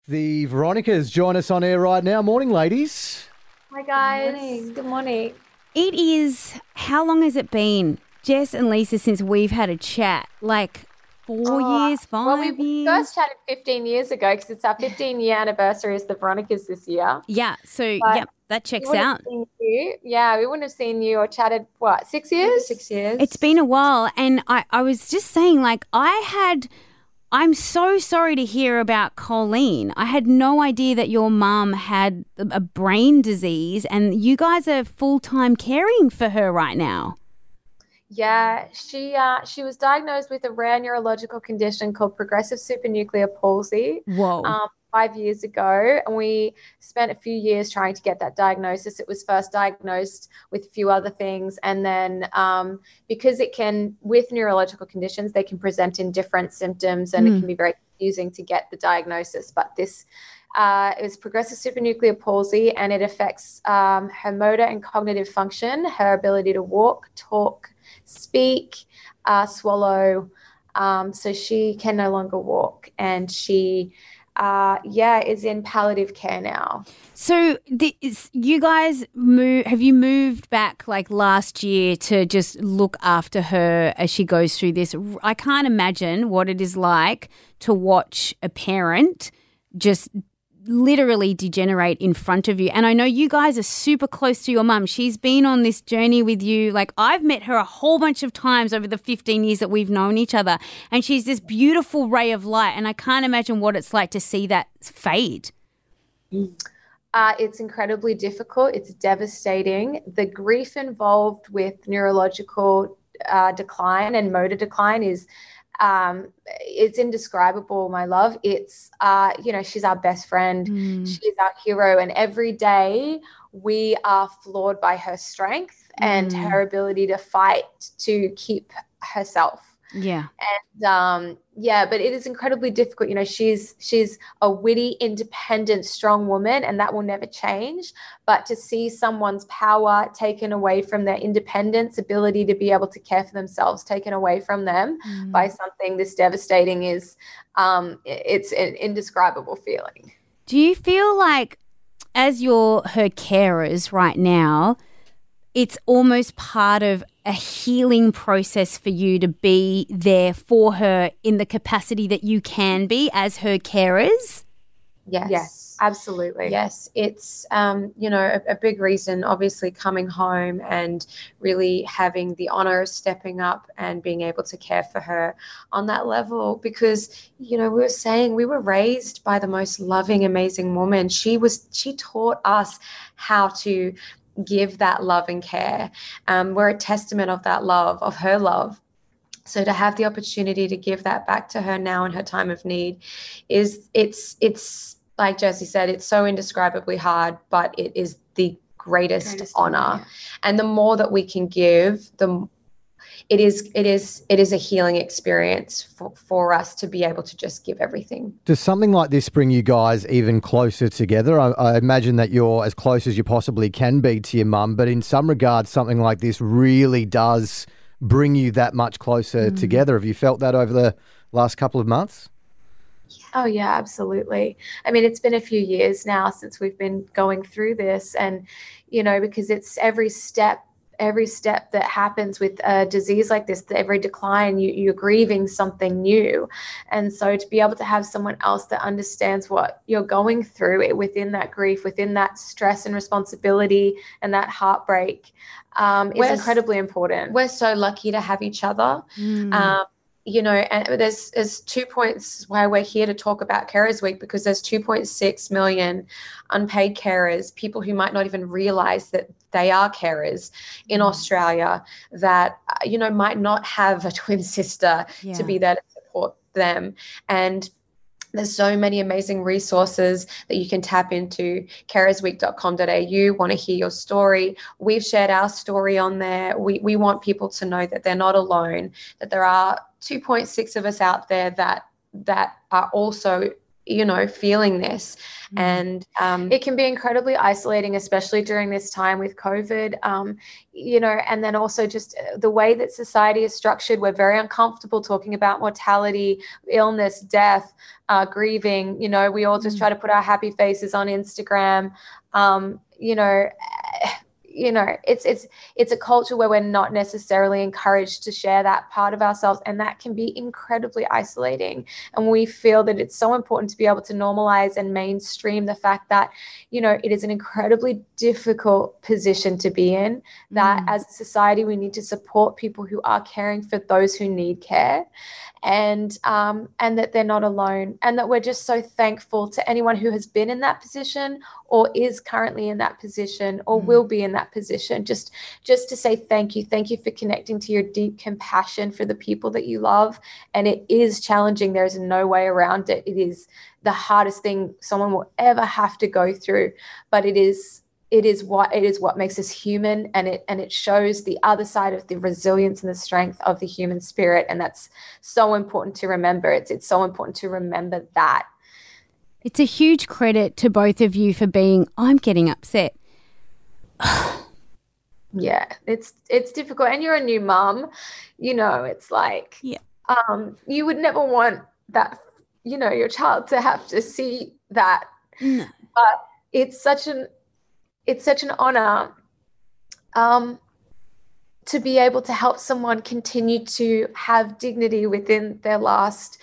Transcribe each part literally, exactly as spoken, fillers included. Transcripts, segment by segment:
The Veronicas join us on air right now. Morning, ladies. Hi, guys. Good morning. Good morning. It is, how long has it been, Jess and Lisa, since we've had a chat? Like four Oh, years, five well, we years? first chatted fifteen years ago because it's our fifteen year anniversary as the Veronicas this year. Yeah, so, But yep, that we checks wouldn't out. have seen you. Yeah, we wouldn't have seen you or chatted, what, six years? Six years. It's been a while, and I, I was just saying, like, I had, I'm so sorry to hear about Colleen. I had no idea that your mum had a a brain disease, and you guys are full-time caring for her right now. Yeah, she uh, she was diagnosed with a rare neurological condition called progressive supranuclear palsy Whoa. um, five years ago, and we spent a few years trying to get that diagnosis. It was first diagnosed with a few other things, and then um, because it can, with neurological conditions, they can present in different symptoms, and Mm. it can be very confusing to get the diagnosis. But this uh, is progressive supranuclear palsy, and it affects um, her motor and cognitive function, her ability to walk, talk, speak, uh, swallow. Um, so she can no longer walk, and she, uh, yeah, is in palliative care now. So the, is, you guys move, have you moved back like last year to just look after her as she goes through this? I can't imagine what it is like to watch a parent just literally degenerate in front of you. And I know you guys are super close to your mum. She's been on this journey with you. Like, I've met her a whole bunch of times over the fifteen years that we've known each other. And she's this beautiful ray of light. And I can't imagine what it's like to see that fade. Uh, it's incredibly difficult. It's devastating. The grief involved with neurological uh, decline and motor decline is um, it's indescribable, my love. It's, uh, you know, she's our best friend. Mm. She's our hero. And every day we are floored by her strength and Mm. her ability to fight to keep herself. Yeah. And um, yeah, but it is incredibly difficult. You know, she's she's a witty, independent, strong woman, and that will never change. But to see someone's power taken away from their independence, ability to be able to care for themselves, taken away from them Mm. by something this devastating is, um, it's an indescribable feeling. Do you feel like, as you're her carers right now, it's almost part of a healing process for you to be there for her in the capacity that you can be as her carers? Yes. Yes, absolutely. Yes, it's, um, you know, a, a big reason, obviously, coming home and really having the honor of stepping up and being able to care for her on that level because, you know, we were saying we were raised by the most loving, amazing woman. She was, she taught us how to give that love and care. Um, we're a testament of that love, of her love. So to have the opportunity to give that back to her now in her time of need is, it's, it's like Jessie said, it's so indescribably hard, but it is the greatest, Greatest honor. honor, yeah. And the more that we can give, the it is, it is, it is a healing experience for, for us to be able to just give everything. Does something like this bring you guys even closer together? I, I imagine that you're as close as you possibly can be to your mum, but in some regards, something like this really does bring you that much closer Mm. together. Have you felt that over the last couple of months? Oh, yeah, absolutely. I mean, it's been a few years now since we've been going through this, and, you know, because it's every step, every step that happens with a disease like this, every decline, you, you're grieving something new. And so to be able to have someone else that understands what you're going through it within that grief, within that stress and responsibility and that heartbreak um, is We're- incredibly important. We're so lucky to have each other. Mm. Um, you know, and there's there's two points why we're here to talk about Carers Week, because there's two point six million unpaid carers, people who might not even realize that they are carers in Australia that, uh, you know, might not have a twin sister Yeah. to be there to support them. And there's so many amazing resources that you can tap into. carers week dot com dot a u. Want to hear your story? We've shared our story on there. We we want people to know that they're not alone, that there are two point six of us out there that that are also you know, feeling this. Mm. And um, it can be incredibly isolating, especially during this time with COVID, um, you know, and then also just the way that society is structured. We're very uncomfortable talking about mortality, illness, death, uh, grieving. You know, we all just mm. try to put our happy faces on Instagram. Um, you know, you know, it's it's it's a culture where we're not necessarily encouraged to share that part of ourselves, and that can be incredibly isolating. And we feel that it's so important to be able to normalize and mainstream the fact that, you know, it is an incredibly difficult position to be in, that mm. as a society we need to support people who are caring for those who need care, and um, and that they're not alone, and that we're just so thankful to anyone who has been in that position or is currently in that position or mm. will be in that position, just just to say thank you. Thank you for connecting to your deep compassion for the people that you love. And it is challenging. There's no way around it. It is the hardest thing someone will ever have to go through, but it is it is what it is what makes us human, and it and it shows the other side of the resilience and the strength of the human spirit. And that's so important to remember. It's it's so important to remember that. It's a huge credit to both of you for being, I'm getting upset. Yeah, it's it's difficult. And you're a new mom, you know, it's like, yeah. um, you would never want that, you know, your child to have to see that. No. But it's such an, it's such an honor um, to be able to help someone continue to have dignity within their last,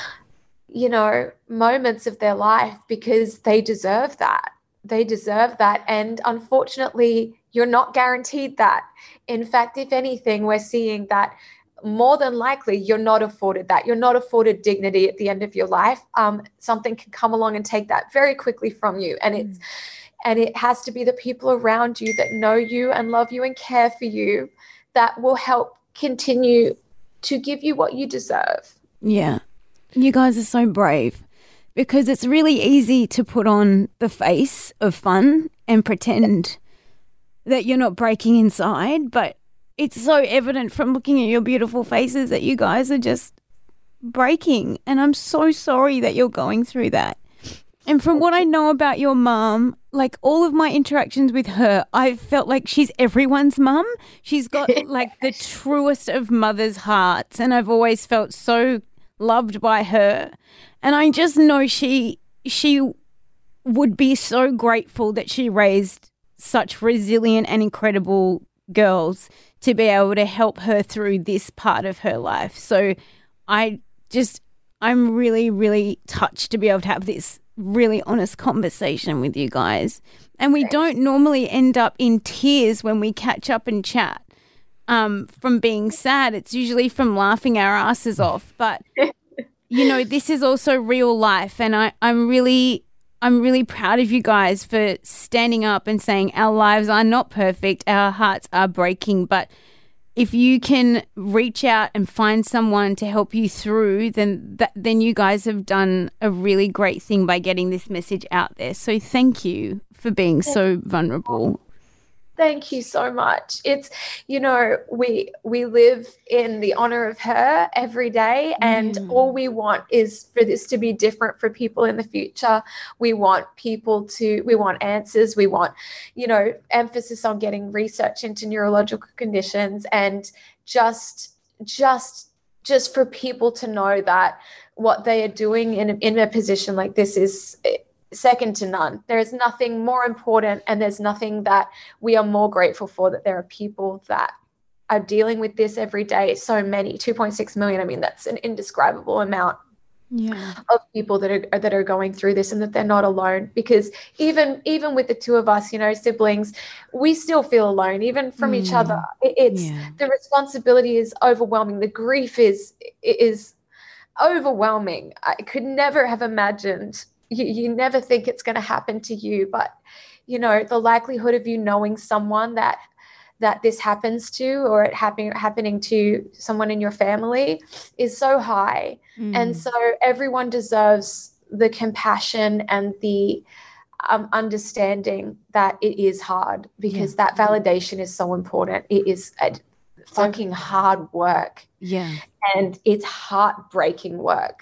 you know, moments of their life, because they deserve that. They deserve that. And unfortunately, you're not guaranteed that. In fact, if anything, we're seeing that more than likely you're not afforded that. You're not afforded dignity at the end of your life. Um, something can come along and take that very quickly from you. And it's, mm. and it has to be the people around you that know you and love you and care for you that will help continue to give you what you deserve. Yeah. You guys are so brave, because it's really easy to put on the face of fun and pretend that you're not breaking inside, but it's so evident from looking at your beautiful faces that you guys are just breaking. And I'm so sorry that you're going through that. And from what I know about your mom, like all of my interactions with her, I've felt like she's everyone's mum. She's got like the truest of mother's hearts, and I've always felt so loved by her. And I just know she she would be so grateful that she raised such resilient and incredible girls to be able to help her through this part of her life. So I just, I'm really, really touched to be able to have this really honest conversation with you guys. And we don't normally end up in tears when we catch up and chat. Um, from being sad, it's usually from laughing our asses off. But, you know, this is also real life. And I, I'm really, I'm really proud of you guys for standing up and saying our lives are not perfect. Our hearts are breaking. But if you can reach out and find someone to help you through, then that, then you guys have done a really great thing by getting this message out there. So thank you for being so vulnerable. Thank you so much. It's, you know, we we live in the honor of her every day, and mm. all we want is for this to be different for people in the future. We want people to, we want answers. We want, you know, emphasis on getting research into neurological conditions, and just, just, just for people to know that what they are doing in, in a position like this is second to none. There is nothing more important, and there's nothing that we are more grateful for, that there are people that are dealing with this every day. So many, two point six million. I mean, that's an indescribable amount yeah. of people that are that are going through this, and that they're not alone. Because even even with the two of us, you know, siblings, we still feel alone, even from mm. each other. It, it's yeah. the responsibility is overwhelming. The grief is is overwhelming. I could never have imagined. You, you never think it's going to happen to you, but, you know, the likelihood of you knowing someone that that this happens to, or it happening happening to someone in your family, is so high. Mm. And so everyone deserves the compassion and the um, understanding that it is hard, because yeah. that validation is so important. It is a fucking hard work. Yeah. And it's heartbreaking work. It is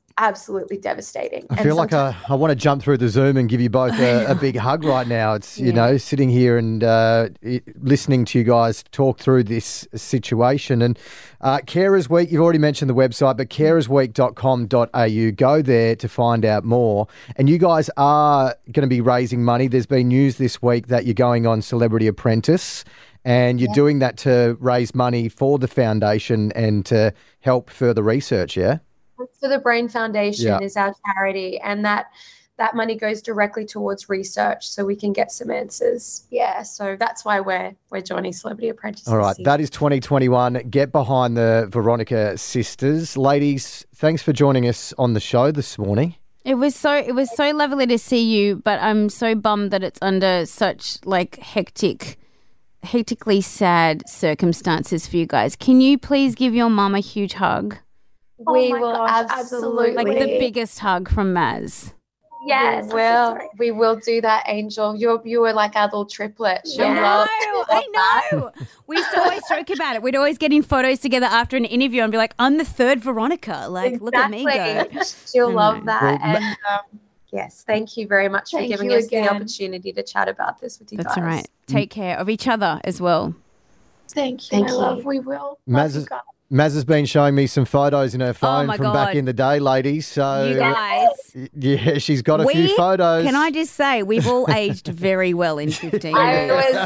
absolutely devastating. I And feel like I, I want to jump through the Zoom and give you both a, a big hug right now. It's, you Yeah. know, sitting here and uh, i- listening to you guys talk through this situation. And uh, Carers Week, you've already mentioned the website, but carers week dot com dot a u. Go there to find out more. And you guys are going to be raising money. There's been news this week that you're going on Celebrity Apprentice, and you're Yeah. doing that to raise money for the foundation and to help further research, yeah? for the Brain Foundation Yeah. is our charity, and that that money goes directly towards research so we can get some answers. Yeah, so that's why we're we're joining Celebrity Apprentice. All right, this year. that is twenty twenty-one. Get behind the Veronica sisters. Ladies, thanks for joining us on the show this morning. It was so it was so lovely to see you, but I'm so bummed that it's under such like hectic hectically sad circumstances for you guys. Can you please give your mum a huge hug? Oh we my will gosh, absolutely, Like the biggest hug from Maz. Yes, we we will. will. We will do that, Angel. You're you were like our little triplet. She'll I love- know, I know. We used to always joke about it. We'd always get in photos together after an interview and be like, I'm the third Veronica. Like, look at me go. Exactly. She'll I love know. that. Well, ma- and um, yes, thank you very much Thank for giving you us again. the opportunity to chat about this with you That's guys. all right. Take care of each other as well. Thank you. Thank my you. love. We will. Maz Love is- you guys. Maz has been showing me some photos in her phone my from God. back in the day, ladies. So, You guys. yeah, she's got a We- few photos. Can I just say, we've all aged very well in fifteen I years. was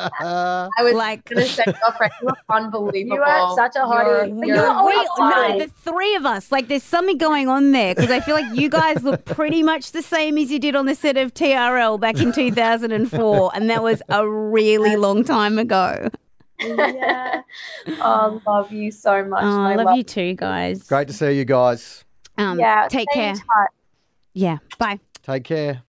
I was Like- gonna say, girlfriend, you were unbelievable. You are such a hottie. You're, You're you're No, we, a no, hottie. the three of us, like there's something going on there because I feel like you guys look pretty much the same as you did on the set of T R L back in two thousand four, and that was a really long time ago. Yeah. Oh, love you so much. Oh, my I love you too, guys. Great to see you guys. Um, Yeah. take stay care. in touch. Yeah, bye. Take care.